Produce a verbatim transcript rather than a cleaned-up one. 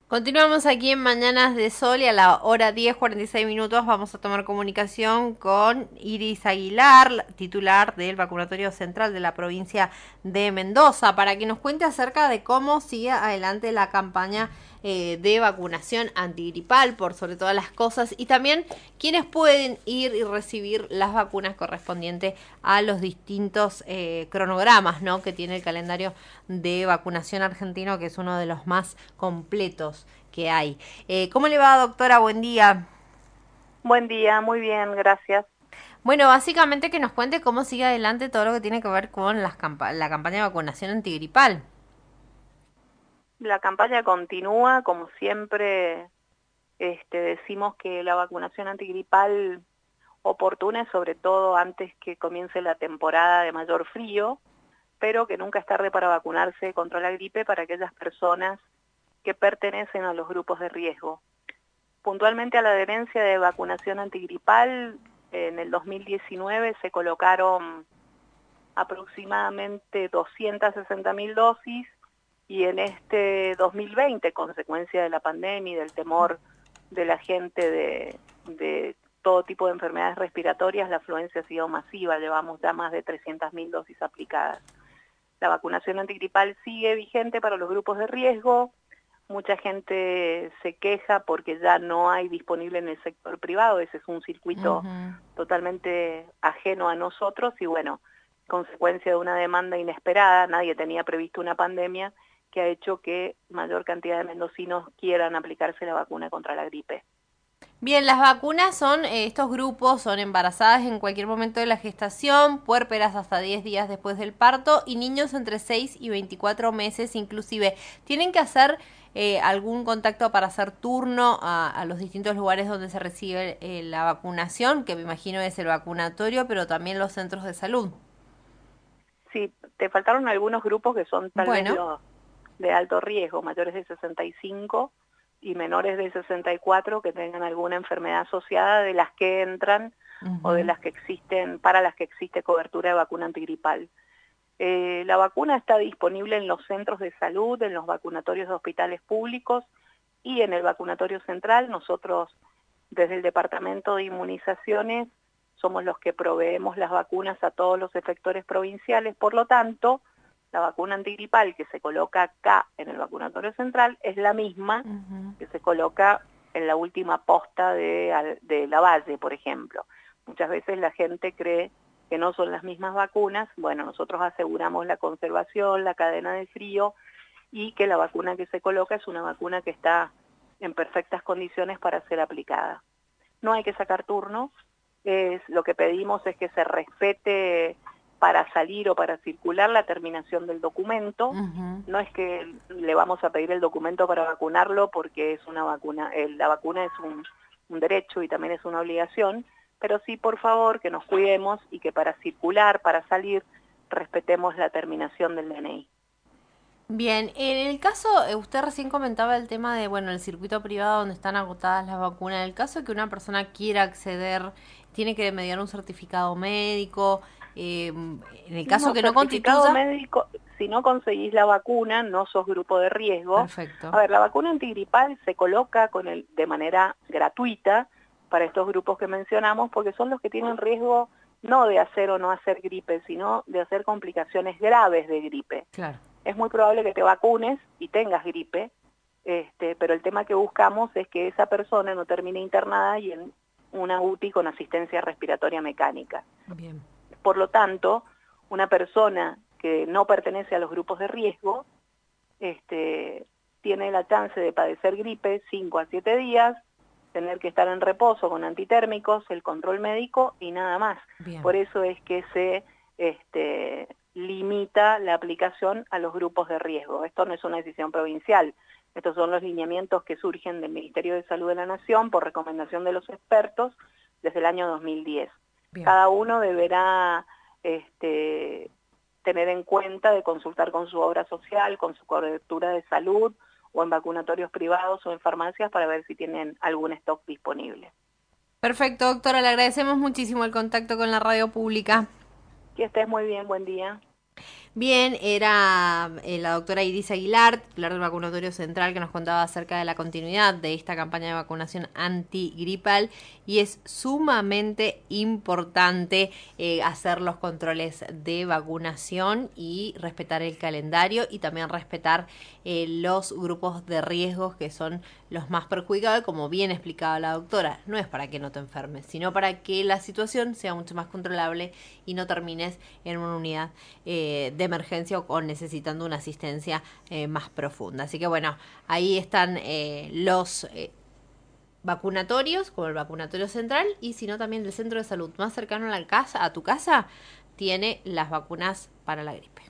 Continuamos aquí en Mañanas de Sol y a la hora diez cuarenta y seis minutos vamos a tomar comunicación con Iris Aguilar, titular del vacunatorio central de la provincia de Mendoza, para que nos cuente acerca de cómo sigue adelante la campaña eh, de vacunación antigripal, por sobre todas las cosas, y también quiénes pueden ir y recibir las vacunas correspondientes a los distintos eh, cronogramas, ¿no?, que tiene el calendario de vacunación argentino, que es uno de los más completos que hay. Eh, ¿Cómo le va, doctora? Buen día. Buen día, muy bien, gracias. Bueno, básicamente que nos cuente cómo sigue adelante todo lo que tiene que ver con las campa la campaña de vacunación antigripal. La campaña continúa, como siempre, este, decimos que la vacunación antigripal oportuna es sobre todo antes que comience la temporada de mayor frío, pero que nunca es tarde para vacunarse contra la gripe para aquellas personas que pertenecen a los grupos de riesgo. Puntualmente a la adherencia de vacunación antigripal, en el dos mil diecinueve se colocaron aproximadamente doscientas sesenta mil dosis y en este dos mil veinte, consecuencia de la pandemia y del temor de la gente de, de todo tipo de enfermedades respiratorias, la afluencia ha sido masiva, llevamos ya más de trescientas mil dosis aplicadas. La vacunación antigripal sigue vigente para los grupos de riesgo. Mucha gente se queja porque ya no hay disponible en el sector privado, ese es un circuito Uh-huh. totalmente ajeno a nosotros y bueno, consecuencia de una demanda inesperada, nadie tenía previsto una pandemia que ha hecho que mayor cantidad de mendocinos quieran aplicarse la vacuna contra la gripe. Bien, las vacunas son, eh, estos grupos son embarazadas en cualquier momento de la gestación, puérperas hasta diez días después del parto y niños entre seis y veinticuatro meses inclusive. ¿Tienen que hacer eh, algún contacto para hacer turno a, a los distintos lugares donde se recibe eh, la vacunación, que me imagino es el vacunatorio, pero también los centros de salud? Sí, te faltaron algunos grupos que son tal vez Bueno. los de alto riesgo, mayores de sesenta y cinco y menores de sesenta y cuatro que tengan alguna enfermedad asociada de las que entran o de Uh-huh. las que existen, para las que existe cobertura de vacuna antigripal. Eh, la vacuna está disponible en los centros de salud, en los vacunatorios de hospitales públicos y en el vacunatorio central. Nosotros, desde el Departamento de Inmunizaciones, somos los que proveemos las vacunas a todos los efectores provinciales. Por lo tanto, la vacuna antigripal que se coloca acá en el vacunatorio central es la misma Uh-huh. que se coloca en la última posta de, de Lavalle, por ejemplo. Muchas veces la gente cree que no son las mismas vacunas. Bueno, nosotros aseguramos la conservación, la cadena de frío y que la vacuna que se coloca es una vacuna que está en perfectas condiciones para ser aplicada. No hay que sacar turno, es, lo que pedimos es que se respete para salir o para circular la terminación del documento. Uh-huh. No es que le vamos a pedir el documento para vacunarlo porque es una vacuna, eh, la vacuna es un, un derecho y también es una obligación, pero sí, por favor, que nos cuidemos y que para circular, para salir, respetemos la terminación del D N I. Bien, en el caso, eh, usted recién comentaba el tema de, bueno, el circuito privado donde están agotadas las vacunas. En el caso de que una persona quiera acceder, tiene que mediar un certificado médico. Eh, en el caso No, que no certificado constituya, médico, si no conseguís la vacuna, no sos grupo de riesgo. A perfecto. ver, la vacuna antigripal se coloca con el, de manera gratuita para estos grupos que mencionamos, porque son los que tienen riesgo no de hacer o no hacer gripe, sino de hacer complicaciones graves de gripe. Claro. Es muy probable que te vacunes y tengas gripe, este, pero el tema que buscamos es que esa persona no termine internada y en una U T I con asistencia respiratoria mecánica. Bien. Por lo tanto, una persona que no pertenece a los grupos de riesgo este, tiene la chance de padecer gripe cinco a siete días, tener que estar en reposo con antitérmicos, el control médico y nada más. Bien. Por eso es que se este, limita la aplicación a los grupos de riesgo. Esto no es una decisión provincial, estos son los lineamientos que surgen del Ministerio de Salud de la Nación por recomendación de los expertos desde el año dos mil diez. Bien. Cada uno deberá este, tener en cuenta de consultar con su obra social, con su cobertura de salud o en vacunatorios privados o en farmacias para ver si tienen algún stock disponible. Perfecto, doctora, le agradecemos muchísimo el contacto con la radio pública. Que estés muy bien, buen día. Bien, era eh, la doctora Iris Aguilar, titular del vacunatorio central, que nos contaba acerca de la continuidad de esta campaña de vacunación antigripal, y es sumamente importante eh, hacer los controles de vacunación y respetar el calendario, y también respetar eh, los grupos de riesgos que son los más perjudicados, como bien explicaba la doctora. No es para que no te enfermes, sino para que la situación sea mucho más controlable y no termines en una unidad eh, de emergencia o necesitando una asistencia eh, más profunda. Así que bueno, ahí están eh, los eh, vacunatorios, como el vacunatorio central, y si no también el centro de salud más cercano a la casa, a tu casa, tiene las vacunas para la gripe.